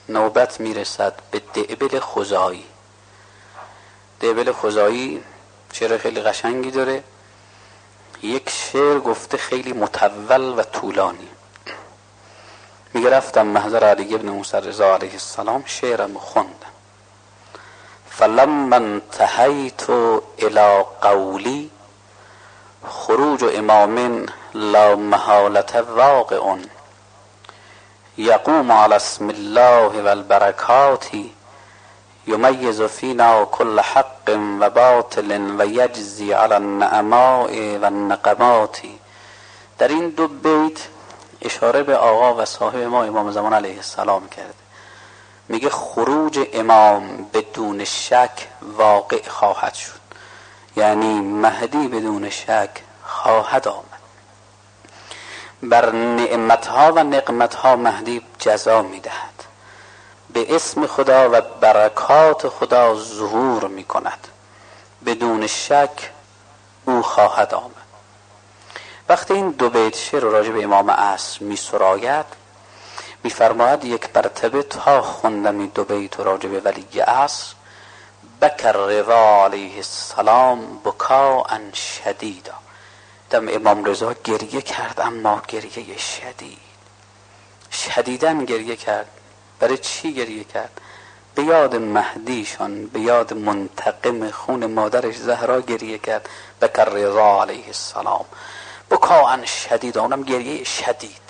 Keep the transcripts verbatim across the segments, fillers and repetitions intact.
نوبت میرسد به دعبل خزاعی. دعبل خزاعی شعر خیلی قشنگی داره، یک شعر گفته خیلی مطول و طولانی. میگه رفتم محضر علی ابن موسی رضا علیه السلام، شعرم خوندم. فلما انتهیت الی قولی خروج امام لا محالة واقع یقوم علی اسم الله و البرکات یمیز فینا کل حق و باطل و یجزی علی النعماء و النقمات. در این دو بیت اشاره به آقا و صاحب ما امام زمان علیه السلام کرده. میگه خروج امام بدون شک واقع خواهد شد، یعنی مهدی بدون شک خواهد آمد. بر نعمتها و نقمتها مهدی جزا میدهد، به اسم خدا و برکات خدا ظهور میکند، بدون شک او خواهد آمد. وقتی این دو بیت شعر راجع به امام عصر می سراید، می فرماید یک مرتبه تا خوندم این دو بیت راجع به ولی عصر، بکر رضا علیه السلام بکاء شدیدا. دم امام رضا گریه کرد، اما گریه شدید، شدیدن گریه کرد. برای چی گریه کرد؟ به یاد مهدیشان، به یاد منتقم خون مادرش زهرا گریه کرد. بکر رضا علیه السلام بکاء شدید، اونم گریه شدید.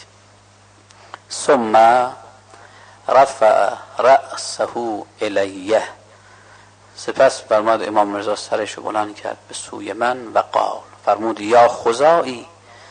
ثم رفع رأسه الیه، سپس فرمود امام رضا سرش بلند کرد به سوی من و قال، فرمود یا خزاعی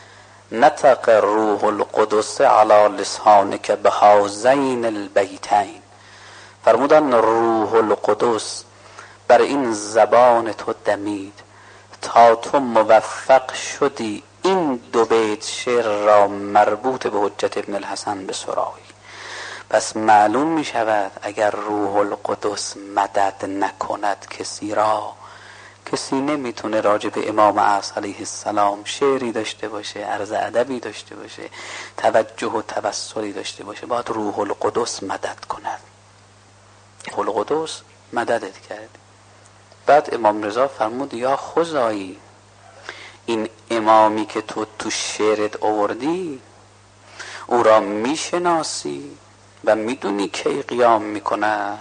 نطق روح القدس علی لسانک بهذین البیتین. فرمودن روح القدس بر این زبان تو دمید تا تو موفق شدی این دو بیت شعر را مربوط به حجت ابن الحسن بسرایی. پس معلوم می شود اگر روح القدس مدد نکند کسی را، کسی نمیتونه راجع به امام عصر علیه السلام شعری داشته باشه، عرض ادبی داشته باشه، توجه و توسلی داشته باشه. باید روح القدس مدد کند. روح القدس مددت کرد. بعد امام رضا فرمود یا خزاعی، این امامی که تو تو شعرت آوردی او را میشناسی و میدونی کی قیام میکنه؟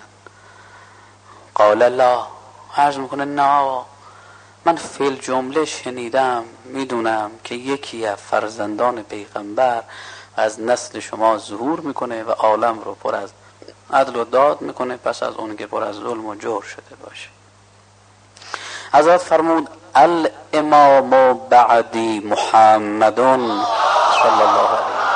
قال لا، عرض میکنه نه، من فیل جمله شنیدم، میدونم که یکی از فرزندان پیغمبر از نسل شما ظهور میکنه و عالم رو پر از عدل و داد میکنه، پس از اون که پر از ظلم و جور شده باشه. حضرت فرمود الامام بعدی محمد صلی الله علیه و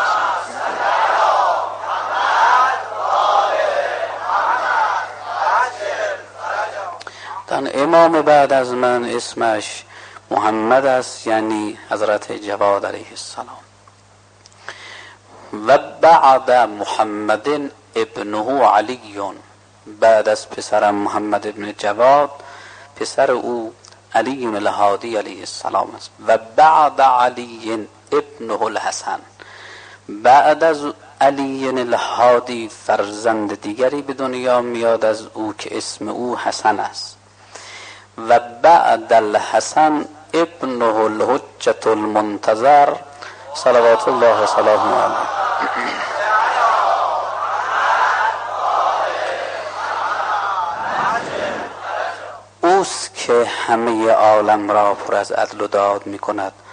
سلم. امام بعد از من اسمش محمد است، یعنی حضرت جواد علیه السلام. و بعد محمد ابنه علی، بعد از پسرم محمد ابن جواد پسر او علی الهادی علیه السلام است. و بعد علی ابنه الحسن، بعد از علی الهادی فرزند دیگری به دنیا میاد از او که اسم او حسن است. و بعد الحسن ابنه الحجة المنتظر صلوات الله و سلامه علیه. اوست که همه عالم را پر از عدل و داد می کند